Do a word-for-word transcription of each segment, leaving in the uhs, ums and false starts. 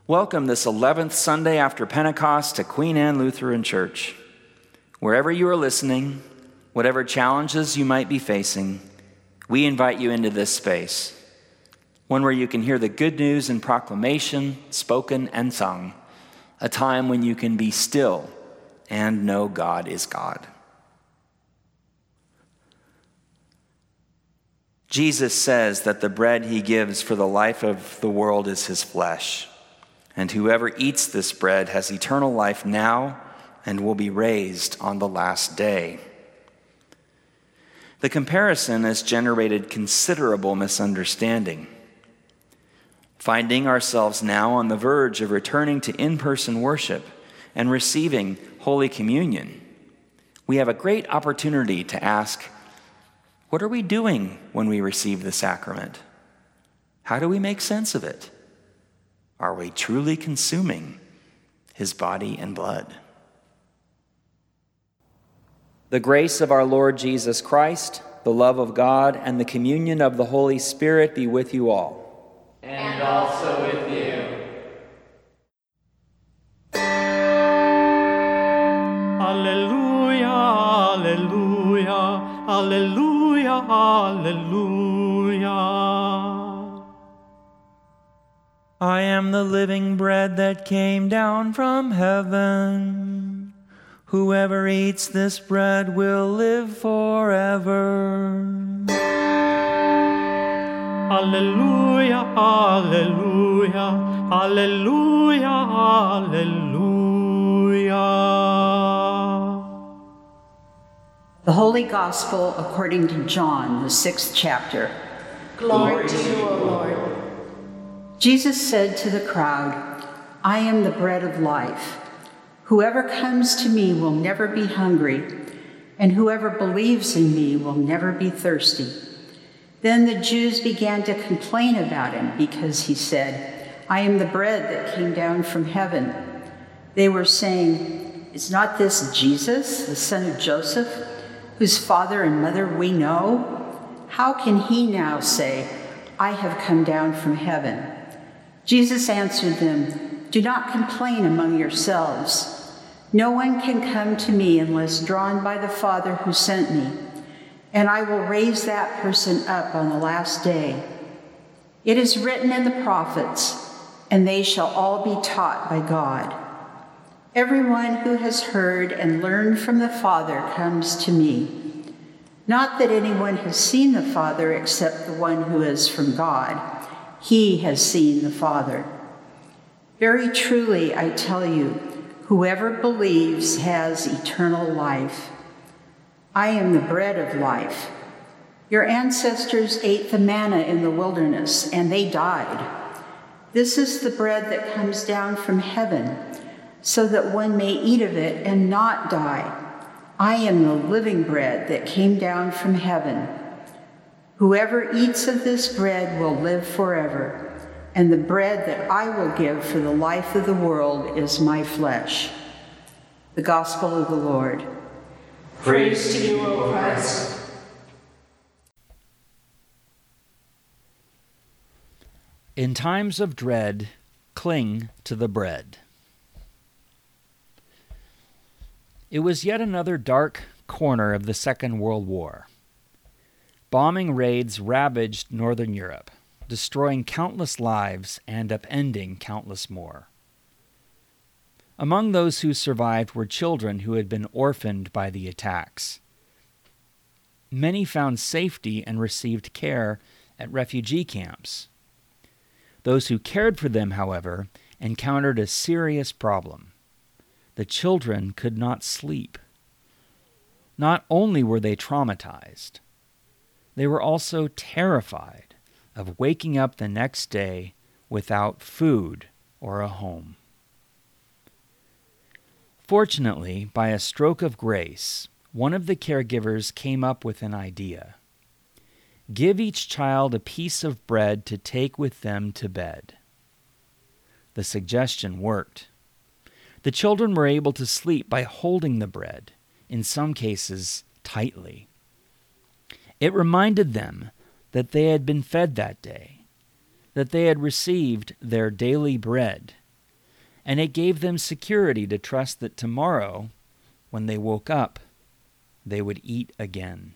Welcome this eleventh Sunday after Pentecost to Queen Anne Lutheran Church. Wherever you are listening, whatever challenges you might be facing, we invite you into this space, one where you can hear the good news and proclamation spoken and sung, a time when you can be still and know God is God. Jesus says that the bread he gives for the life of the world is his flesh. And whoever eats this bread has eternal life now and will be raised on the last day. The comparison has generated considerable misunderstanding. Finding ourselves now on the verge of returning to in-person worship and receiving Holy Communion, we have a great opportunity to ask, what are we doing when we receive the sacrament? How do we make sense of it? Are we truly consuming his body and blood? The grace of our Lord Jesus Christ, the love of God, and the communion of the Holy Spirit be with you all. And also with you. Alleluia, alleluia, alleluia, alleluia. I am the living bread that came down from heaven. Whoever eats this bread will live forever. Alleluia, alleluia, alleluia, alleluia. The Holy Gospel according to John, the sixth chapter. Glory to you, O Lord. Jesus said to the crowd, I am the bread of life. Whoever comes to me will never be hungry, and whoever believes in me will never be thirsty. Then the Jews began to complain about him because he said, I am the bread that came down from heaven. They were saying, is not this Jesus, the son of Joseph, whose father and mother we know? How can he now say, I have come down from heaven? Jesus answered them, do not complain among yourselves. No one can come to me unless drawn by the Father who sent me, and I will raise that person up on the last day. It is written in the prophets, and they shall all be taught by God. Everyone who has heard and learned from the Father comes to me. Not that anyone has seen the Father except the one who is from God. He has seen the Father. Very truly, I tell you, whoever believes has eternal life. I am the bread of life. Your ancestors ate the manna in the wilderness, and they died. This is the bread that comes down from heaven, so that one may eat of it and not die. I am the living bread that came down from heaven. Whoever eats of this bread will live forever, and the bread that I will give for the life of the world is my flesh. The Gospel of the Lord. Praise to you, O Christ. In times of dread, cling to the bread. It was yet another dark corner of the Second World War. Bombing raids ravaged Northern Europe, destroying countless lives and upending countless more. Among those who survived were children who had been orphaned by the attacks. Many found safety and received care at refugee camps. Those who cared for them, however, encountered a serious problem. The children could not sleep. Not only were they traumatized, they were also terrified of waking up the next day without food or a home. Fortunately, by a stroke of grace, one of the caregivers came up with an idea. Give each child a piece of bread to take with them to bed. The suggestion worked. The children were able to sleep by holding the bread, in some cases tightly. It reminded them that they had been fed that day, that they had received their daily bread, and it gave them security to trust that tomorrow, when they woke up, they would eat again.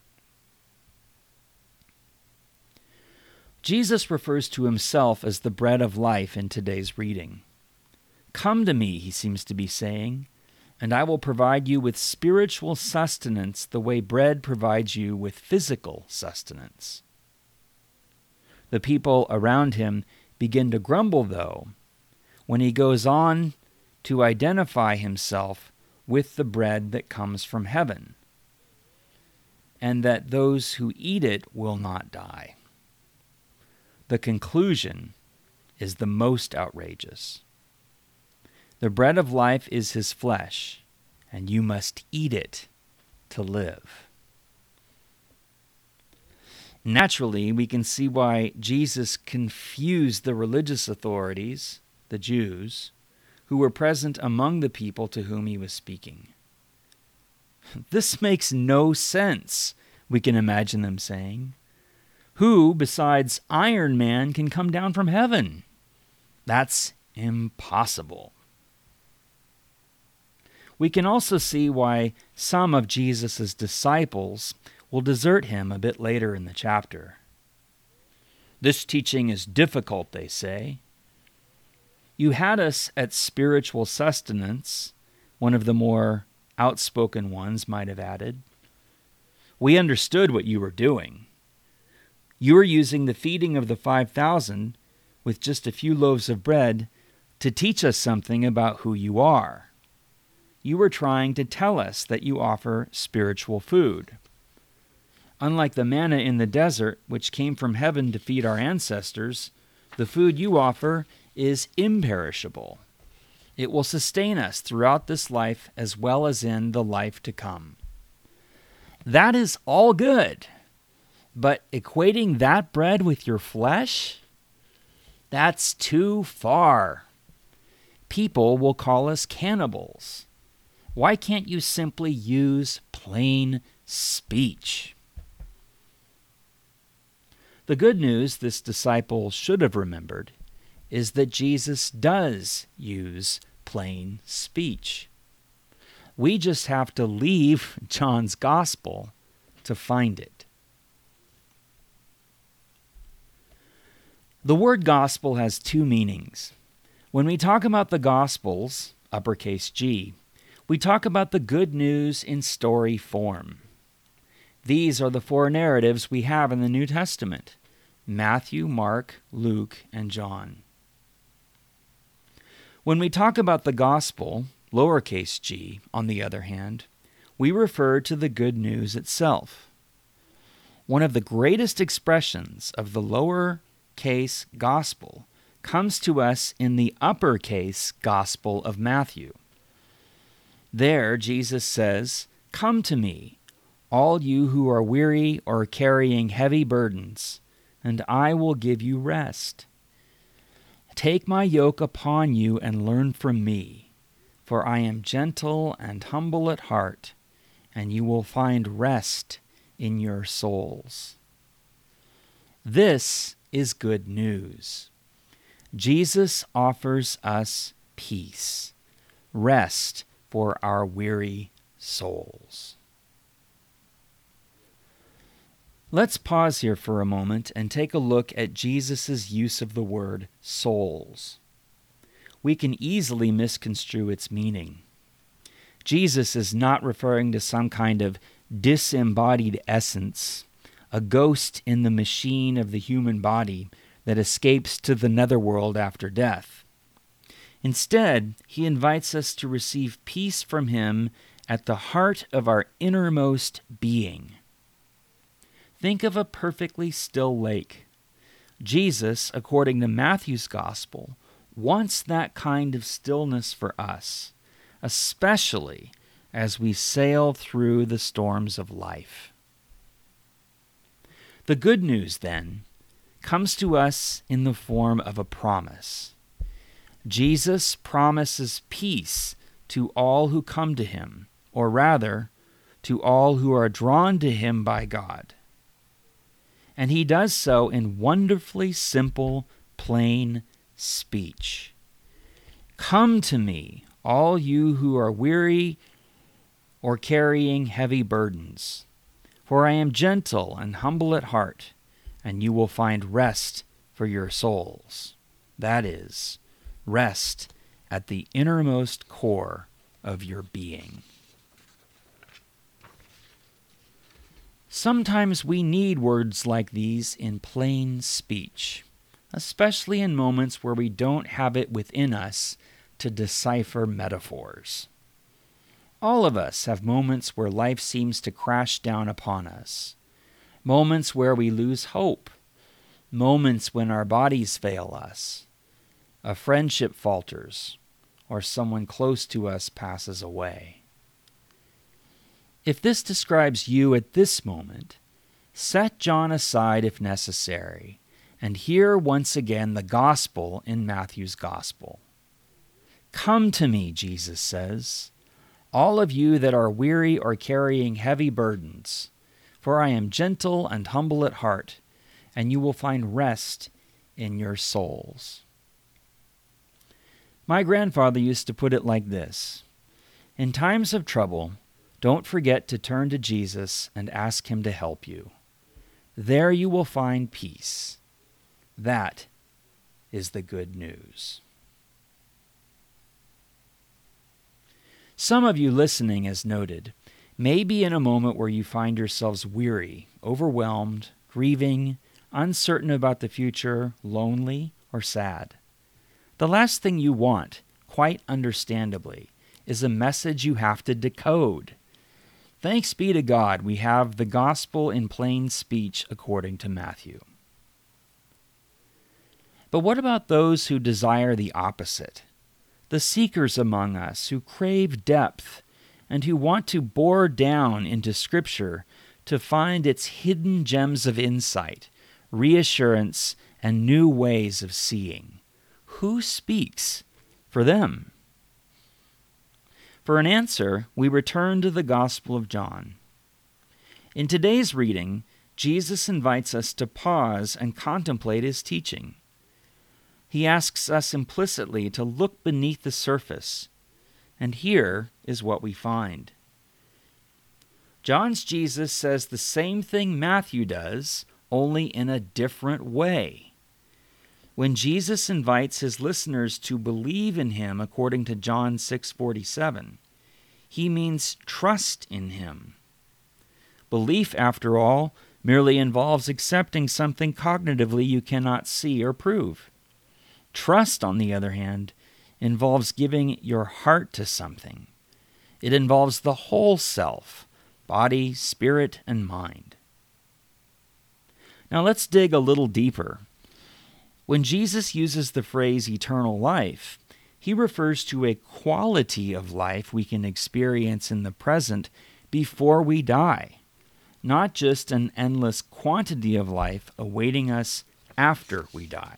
Jesus refers to himself as the bread of life in today's reading. Come to me, he seems to be saying, and I will provide you with spiritual sustenance the way bread provides you with physical sustenance. The people around him begin to grumble, though, when he goes on to identify himself with the bread that comes from heaven, and that those who eat it will not die. The conclusion is the most outrageous. The bread of life is his flesh, and you must eat it to live. Naturally, we can see why Jesus confused the religious authorities, the Jews, who were present among the people to whom he was speaking. This makes no sense, we can imagine them saying. Who, besides Iron Man, can come down from heaven? That's impossible. We can also see why some of Jesus' disciples will desert him a bit later in the chapter. This teaching is difficult, they say. You had us at spiritual sustenance, one of the more outspoken ones might have added. We understood what you were doing. You were using the feeding of the five thousand with just a few loaves of bread to teach us something about who you are. You were trying to tell us that you offer spiritual food. Unlike the manna in the desert, which came from heaven to feed our ancestors, the food you offer is imperishable. It will sustain us throughout this life as well as in the life to come. That is all good, but equating that bread with your flesh? That's too far. People will call us cannibals. Why can't you simply use plain speech? The good news this disciple should have remembered is that Jesus does use plain speech. We just have to leave John's gospel to find it. The word gospel has two meanings. When we talk about the Gospels, uppercase G, we talk about the good news in story form. These are the four narratives we have in the New Testament: Matthew, Mark, Luke, and John. When we talk about the gospel, lowercase g, on the other hand, we refer to the good news itself. One of the greatest expressions of the lowercase gospel comes to us in the uppercase gospel of Matthew. There, Jesus says, "Come to me, all you who are weary or carrying heavy burdens, and I will give you rest. Take my yoke upon you and learn from me, for I am gentle and humble at heart, and you will find rest in your souls." This is good news. Jesus offers us peace, rest for our weary souls. Let's pause here for a moment and take a look at Jesus' use of the word souls. We can easily misconstrue its meaning. Jesus is not referring to some kind of disembodied essence, a ghost in the machine of the human body that escapes to the netherworld after death. Instead, he invites us to receive peace from him at the heart of our innermost being. Think of a perfectly still lake. Jesus, according to Matthew's gospel, wants that kind of stillness for us, especially as we sail through the storms of life. The good news, then, comes to us in the form of a promise. Jesus promises peace to all who come to him, or rather, to all who are drawn to him by God. And he does so in wonderfully simple, plain speech. Come to me, all you who are weary or carrying heavy burdens, for I am gentle and humble at heart, and you will find rest for your souls. That is, rest at the innermost core of your being. Sometimes we need words like these in plain speech, especially in moments where we don't have it within us to decipher metaphors. All of us have moments where life seems to crash down upon us, moments where we lose hope, moments when our bodies fail us, a friendship falters, or someone close to us passes away. If this describes you at this moment, set John aside if necessary, and hear once again the gospel in Matthew's gospel. Come to me, Jesus says, all of you that are weary or carrying heavy burdens, for I am gentle and humble at heart, and you will find rest in your souls. My grandfather used to put it like this: in times of trouble, don't forget to turn to Jesus and ask him to help you. There you will find peace. That is the good news. Some of you listening, as noted, may be in a moment where you find yourselves weary, overwhelmed, grieving, uncertain about the future, lonely, or sad. The last thing you want, quite understandably, is a message you have to decode. Thanks be to God, we have the gospel in plain speech according to Matthew. But what about those who desire the opposite? The seekers among us who crave depth and who want to bore down into Scripture to find its hidden gems of insight, reassurance, and new ways of seeing. Who speaks for them? For an answer, we return to the Gospel of John. In today's reading, Jesus invites us to pause and contemplate his teaching. He asks us implicitly to look beneath the surface, and here is what we find. John's Jesus says the same thing Matthew does, only in a different way. When Jesus invites his listeners to believe in him according to John six forty-seven, he means trust in him. Belief, after all, merely involves accepting something cognitively you cannot see or prove. Trust, on the other hand, involves giving your heart to something. It involves the whole self, body, spirit, and mind. Now let's dig a little deeper. When Jesus uses the phrase eternal life, he refers to a quality of life we can experience in the present before we die, not just an endless quantity of life awaiting us after we die.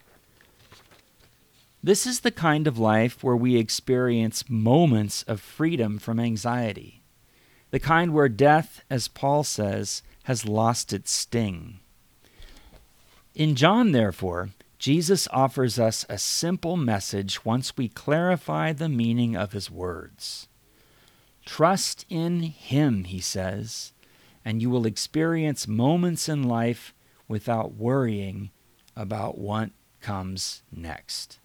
This is the kind of life where we experience moments of freedom from anxiety, the kind where death, as Paul says, has lost its sting. In John, therefore, Jesus offers us a simple message once we clarify the meaning of his words. Trust in him, he says, and you will experience moments in life without worrying about what comes next.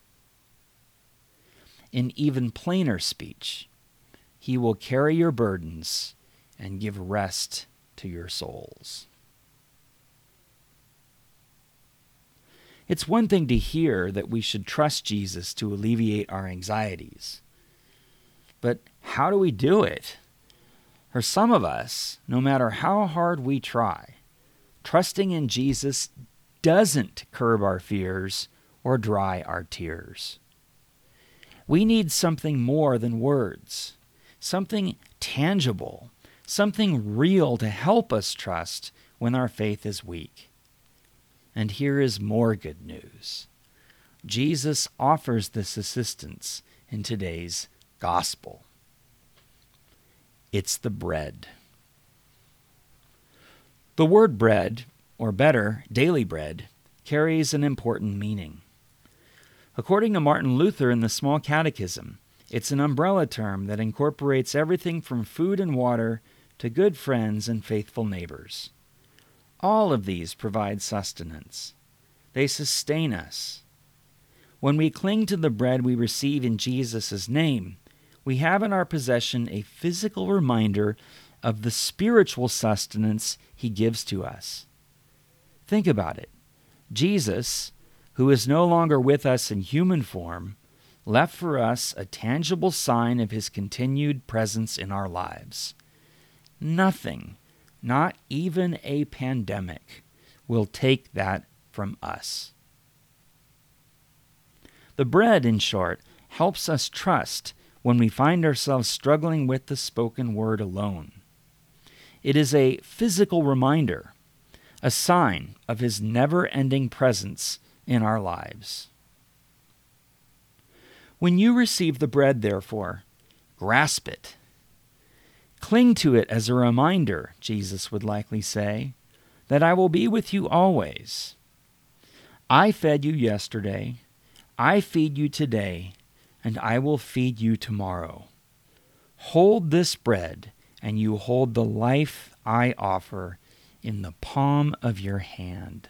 In even plainer speech, he will carry your burdens and give rest to your souls. It's one thing to hear that we should trust Jesus to alleviate our anxieties. But how do we do it? For some of us, no matter how hard we try, trusting in Jesus doesn't curb our fears or dry our tears. We need something more than words, something tangible, something real to help us trust when our faith is weak. And here is more good news. Jesus offers this assistance in today's gospel. It's the bread. The word bread, or better, daily bread, carries an important meaning. According to Martin Luther in the Small Catechism, it's an umbrella term that incorporates everything from food and water to good friends and faithful neighbors. All of these provide sustenance. They sustain us. When we cling to the bread we receive in Jesus' name, we have in our possession a physical reminder of the spiritual sustenance he gives to us. Think about it. Jesus, who is no longer with us in human form, left for us a tangible sign of his continued presence in our lives. Nothing, not even a pandemic, will take that from us. The bread, in short, helps us trust when we find ourselves struggling with the spoken word alone. It is a physical reminder, a sign of his never-ending presence in our lives. When you receive the bread, therefore, grasp it. Cling to it as a reminder, Jesus would likely say, that I will be with you always. I fed you yesterday, I feed you today, and I will feed you tomorrow. Hold this bread, and you hold the life I offer in the palm of your hand.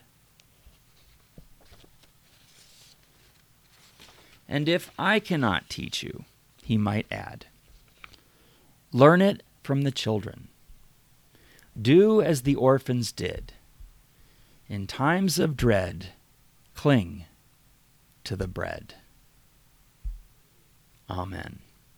And if I cannot teach you, he might add, learn it from the children. Do as the orphans did. In times of dread, cling to the bread. Amen.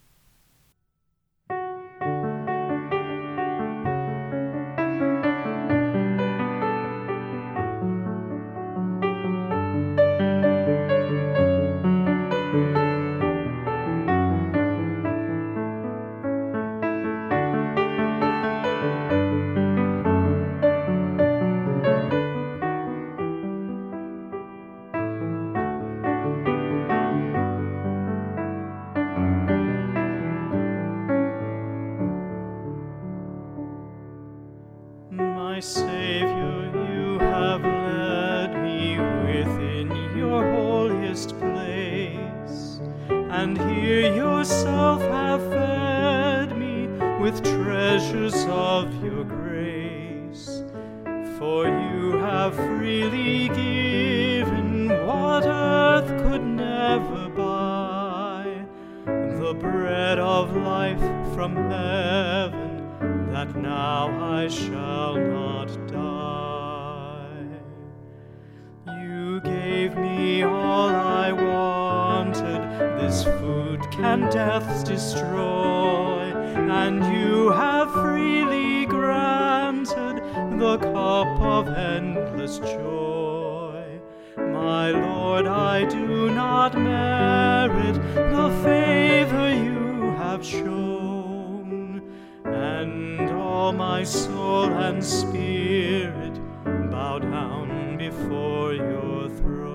My Savior, you have led me within your holiest place, and here yourself have fed me with treasures of your grace. For you have freely given what earth could never buy, the bread of life from heaven, that now I shall not die. You gave me all I wanted, this food can death destroy, and you have freely granted the cup of endless joy. My Lord, I do not merit the favor you have shown, and all my soul and spirit bow down before your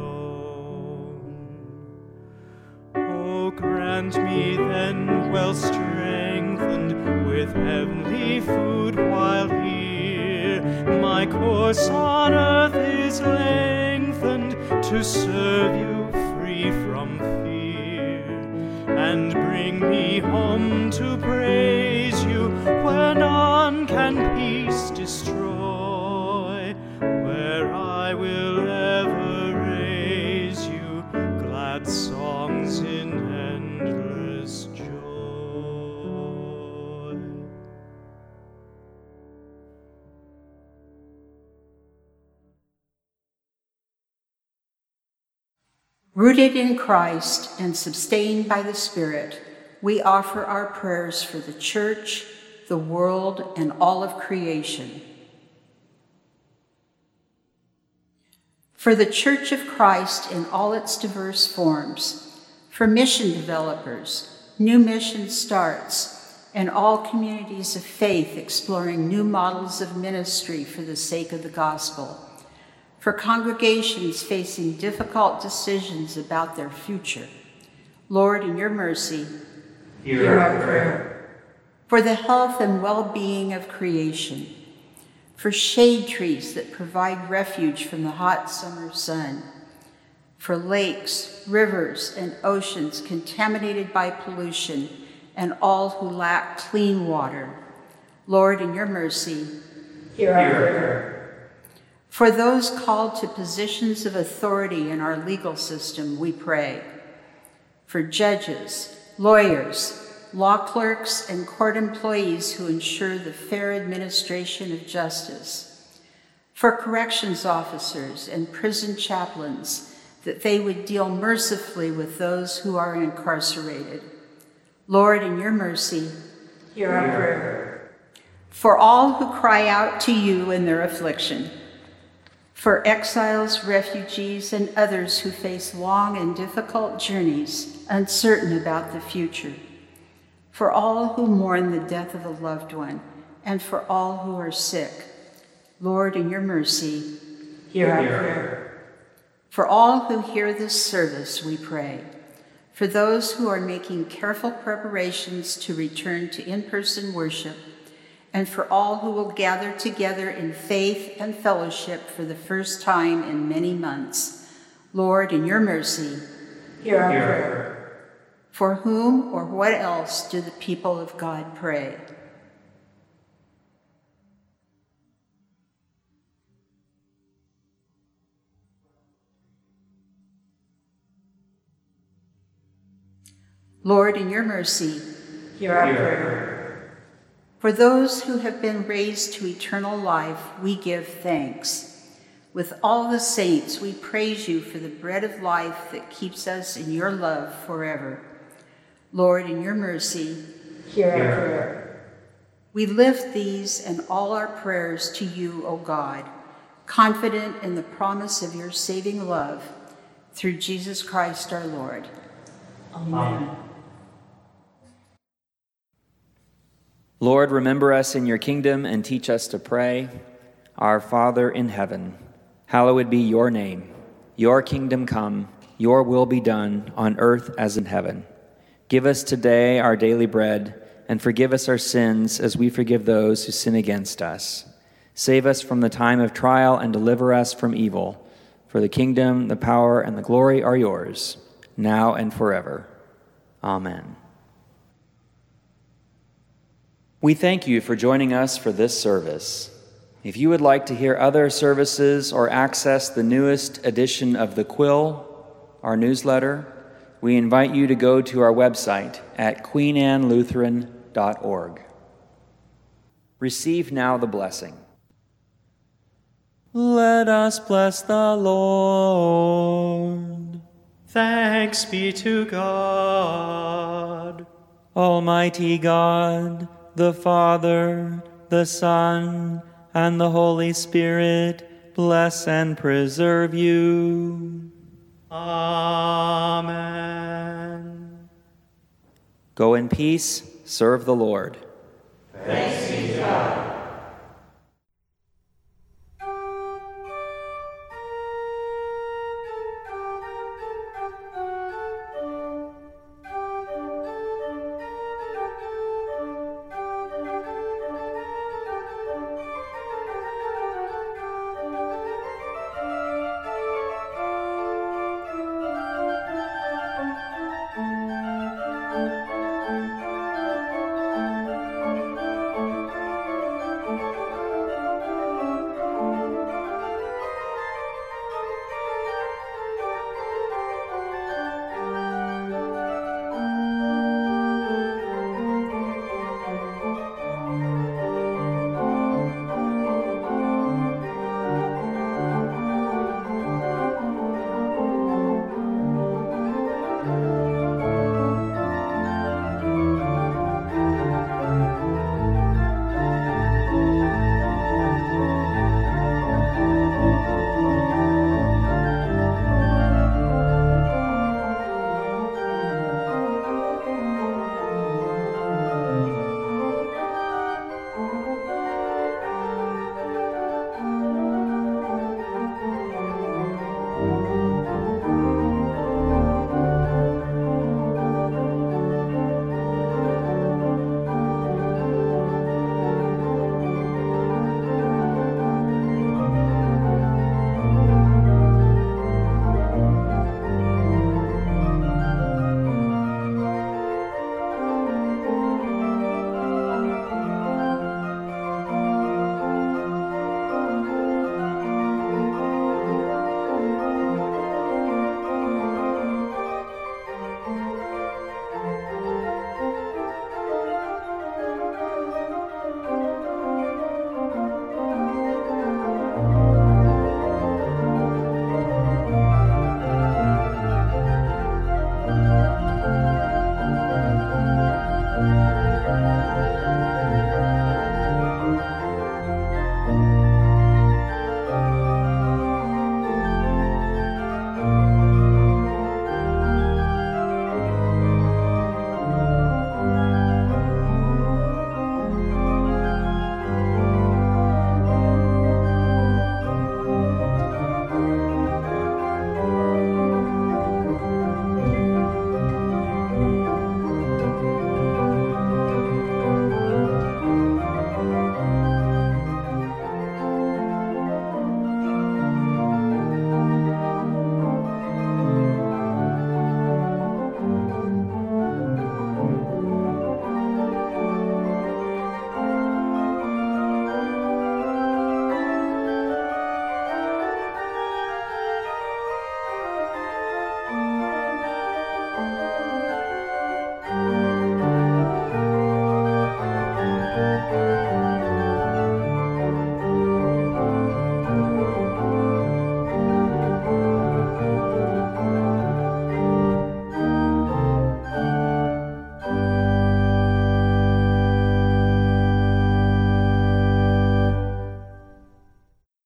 throne. Oh, grant me then, well strengthened with heavenly food while here my course on earth is lengthened, to serve you free from fear, and bring me home to praise you where none can peace destroy, where I will ever raise you glad songs in endless joy. Rooted in Christ and sustained by the Spirit, we offer our prayers for the Church, the world, and all of creation. For the Church of Christ in all its diverse forms, for mission developers, new mission starts, and all communities of faith exploring new models of ministry for the sake of the gospel, for congregations facing difficult decisions about their future. Lord, in your mercy, Hear our prayer. For the health and well-being of creation, for shade trees that provide refuge from the hot summer sun, for lakes, rivers, and oceans contaminated by pollution, and all who lack clean water. Lord, in your mercy, Hear our prayer. for those called to positions of authority in our legal system, we pray. For judges, lawyers, law clerks, and court employees who ensure the fair administration of justice. For corrections officers and prison chaplains, that they would deal mercifully with those who are incarcerated. Lord, in your mercy, Hear our prayer. for all who cry out to you in their affliction, for exiles, refugees, and others who face long and difficult journeys, uncertain about the future, for all who mourn the death of a loved one, and for all who are sick. Lord, in your mercy, Hear our prayer. for all who hear this service, we pray. For those who are making careful preparations to return to in-person worship, and for all who will gather together in faith and fellowship for the first time in many months. Lord, in your mercy, Hear our prayer. for whom or what else do the people of God pray? Lord, in your mercy, Hear our prayer. for those who have been raised to eternal life, we give thanks. With all the saints, we praise you for the bread of life that keeps us in your love forever. Lord, in your mercy, Hear our prayer. we lift these and all our prayers to you, O God, confident in the promise of your saving love, through Jesus Christ our Lord. Amen. Lord, remember us in your kingdom and teach us to pray. Our Father in heaven, hallowed be your name. Your kingdom come, your will be done on earth as in heaven. Give us today our daily bread, and forgive us our sins as we forgive those who sin against us. Save us from the time of trial and deliver us from evil. For the kingdom, the power, and the glory are yours, now and forever. Amen. We thank you for joining us for this service. If you would like to hear other services or access the newest edition of The Quill, our newsletter, we invite you to go to our website at queen anne lutheran dot org. Receive now the blessing. Let us bless the Lord. Thanks be to God. Almighty God, the Father, the Son, and the Holy Spirit, bless and preserve you. Amen. Go in peace, serve the Lord. Thanks